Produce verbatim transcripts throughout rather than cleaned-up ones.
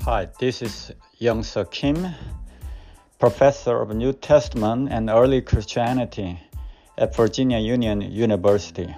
Hi, this is Young-Seo Kim, professor of New Testament and Early Christianity at Virginia Union University.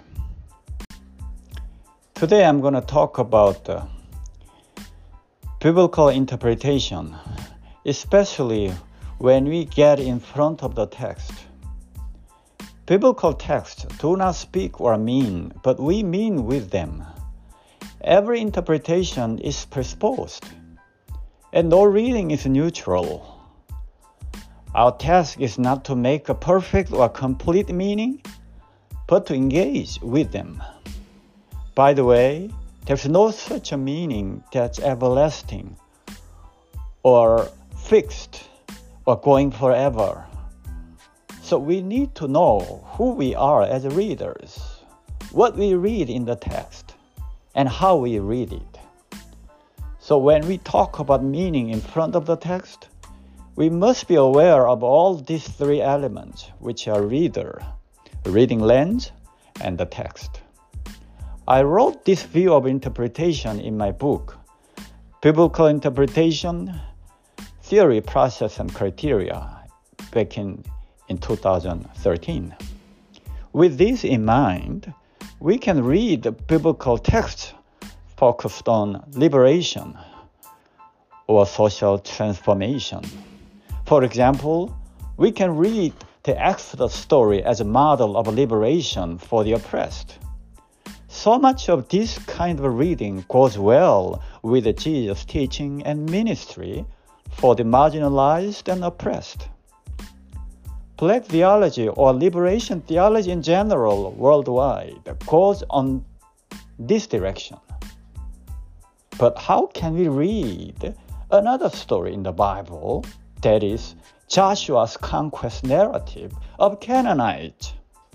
Today I'm going to talk about uh, biblical interpretation, especially when we get in front of the text. Biblical texts do not speak or mean, but we mean with them. Every interpretation is presupposed, and no reading is neutral. Our task is not to make a perfect or complete meaning, but to engage with them. By the way, there's no such a meaning that's everlasting or fixed or going forever. So we need to know who we are as readers, what we read in the text, and how we read it. So when we talk about meaning in front of the text, we must be aware of all these three elements, which are reader, reading lens, and the text. I wrote this view of interpretation in my book, Biblical Interpretation, Theory, Process, and Criteria, back in, in two thousand thirteen. With this in mind, we can read the biblical texts focused on liberation or social transformation. For example, we can read the Exodus story as a model of liberation for the oppressed. So much of this kind of reading goes well with Jesus' teaching and ministry for the marginalized and oppressed. Black theology or liberation theology in general worldwide goes on this direction. But how can we read another story in the Bible, that is, Joshua's conquest narrative of Canaanites?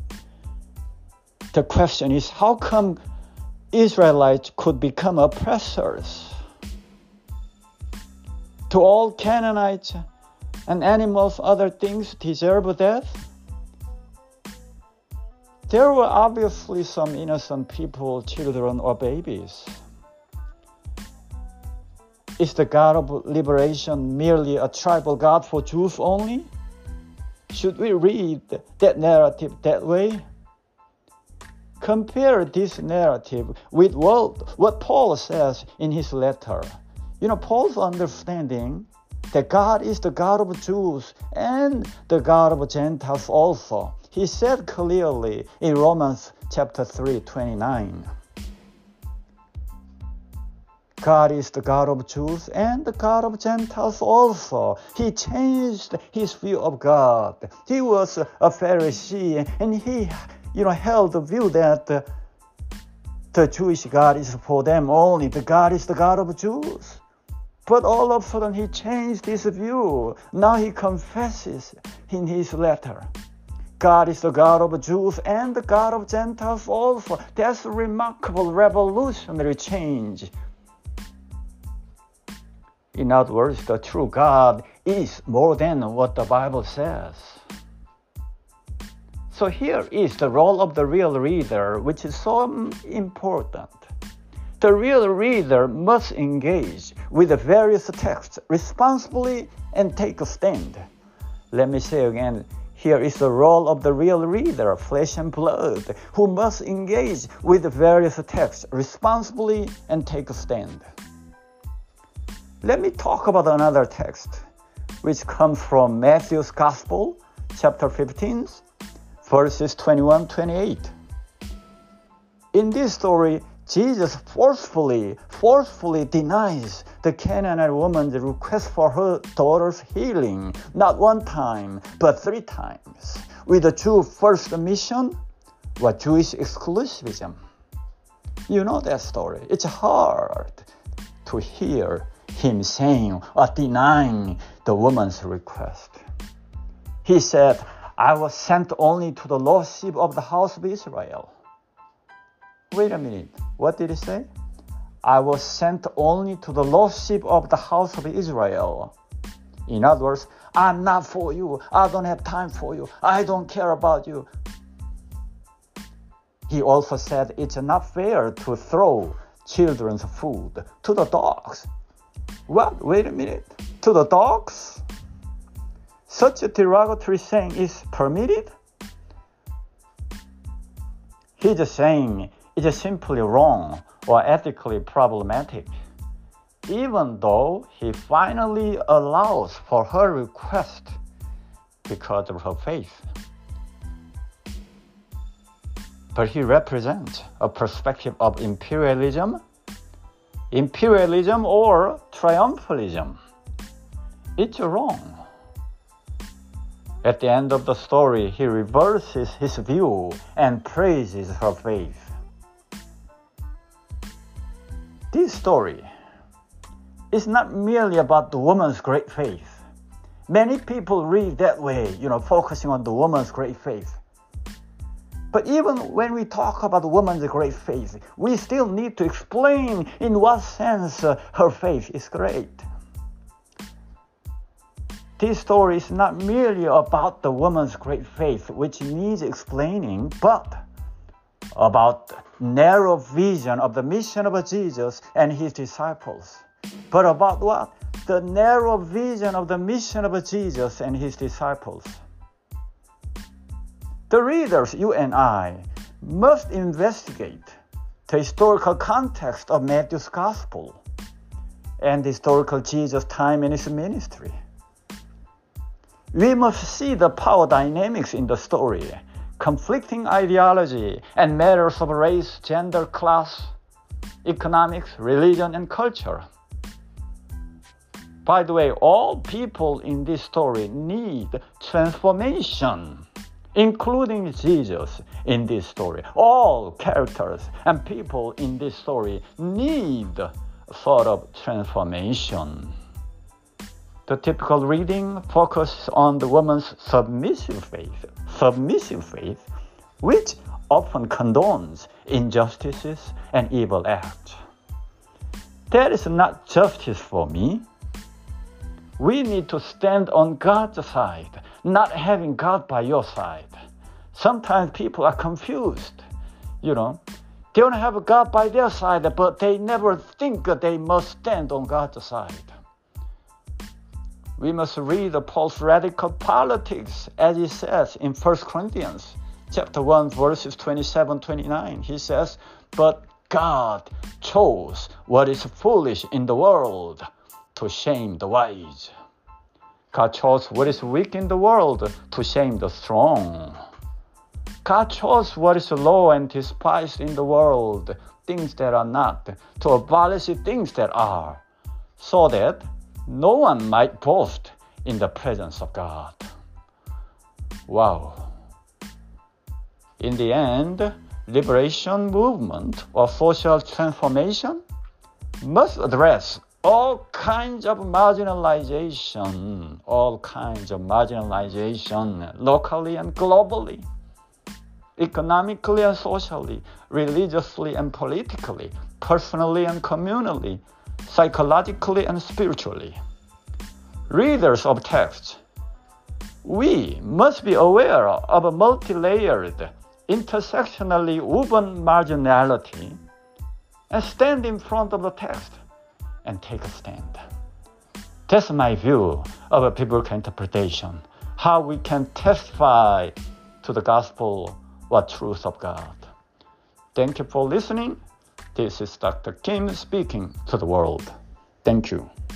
The question is, how come Israelites could become oppressors? Do all Canaanites and animals, other things, deserve death? There were obviously some innocent people, children or babies. Is the God of liberation merely a tribal God for Jews only? Should we read that narrative that way? Compare this narrative with what, what Paul says in his letter. You know, Paul's understanding that God is the God of Jews and the God of Gentiles also. He said clearly in Romans chapter three, twenty-nine. God is the God of Jews and the God of Gentiles also. He changed his view of God. He was a Pharisee and he, you know, held the view that the, the Jewish God is for them only. The God is the God of Jews. But all of a sudden he changed his view. Now he confesses in his letter, God is the God of Jews and the God of Gentiles also. That's a remarkable revolutionary change. In other words, the true God is more than what the Bible says. So here is the role of the real reader, which is so important. The real reader must engage with the various texts responsibly and take a stand. Let me say again, here is the role of the real reader, flesh and blood, who must engage with the various texts responsibly and take a stand. Let me talk about another text, which comes from Matthew's Gospel, chapter fifteen, verses twenty-one to twenty-eight. In this story, Jesus forcefully, forcefully denies the Canaanite woman's request for her daughter's healing, not one time, but three times, with the Jew first mission or Jewish exclusivism. You know that story. It's hard to hear him saying or denying the woman's request. He said, I was sent only to the lost sheep of the house of Israel. Wait a minute, what did he say? I was sent only to the lost sheep of the house of Israel. In other words, I'm not for you. I don't have time for you. I don't care about you. He also said it's not fair to throw children's food to the dogs. What? Wait a minute. To the dogs? Such a derogatory saying is permitted? His saying is simply wrong or ethically problematic, even though he finally allows for her request because of her faith. But he represents a perspective of imperialism, imperialism or triumphalism. It's wrong. At the end of the story, he reverses his view and praises her faith. This story is not merely about the woman's great faith. Many people read that way, you know, focusing on the woman's great faith. But even when we talk about the woman's great faith, we still need to explain in what sense uh, her faith is great. This story is not merely about the woman's great faith, which needs explaining, but about narrow vision of the mission of Jesus and his disciples. But about what? The narrow vision of the mission of Jesus and his disciples. The readers, you and I, must investigate the historical context of Matthew's Gospel and the historical Jesus' time in his ministry. We must see the power dynamics in the story, conflicting ideology, and matters of race, gender, class, economics, religion, and culture. By the way, all people in this story need transformation, including Jesus in this story. All characters and people in this story need a sort of transformation. The typical reading focuses on the woman's submissive faith, submissive faith, which often condones injustices and evil acts. That is not justice for me. We need to stand on God's side, not having God by your side. Sometimes people are confused. You know, they don't have God by their side, but they never think that they must stand on God's side. We must read Paul's radical politics, as he says in First Corinthians chapter one, verses twenty-seven to twenty-nine. He says, "But God chose what is foolish in the world to shame the wise. God chose what is weak in the world to shame the strong. God chose what is low and despised in the world, things that are not, to abolish things that are, so that no one might boast in the presence of God." Wow. In the end, liberation movement or social transformation must address all kinds of marginalization, all kinds of marginalization, locally and globally, economically and socially, religiously and politically, personally and communally, psychologically and spiritually. Readers of texts, we must be aware of a multi-layered, intersectionally woven marginality and stand in front of the text and take a stand. That's my view of a biblical interpretation, how we can testify to the gospel or truth of God. Thank you for listening. This is Doctor Kim speaking to the world. Thank you.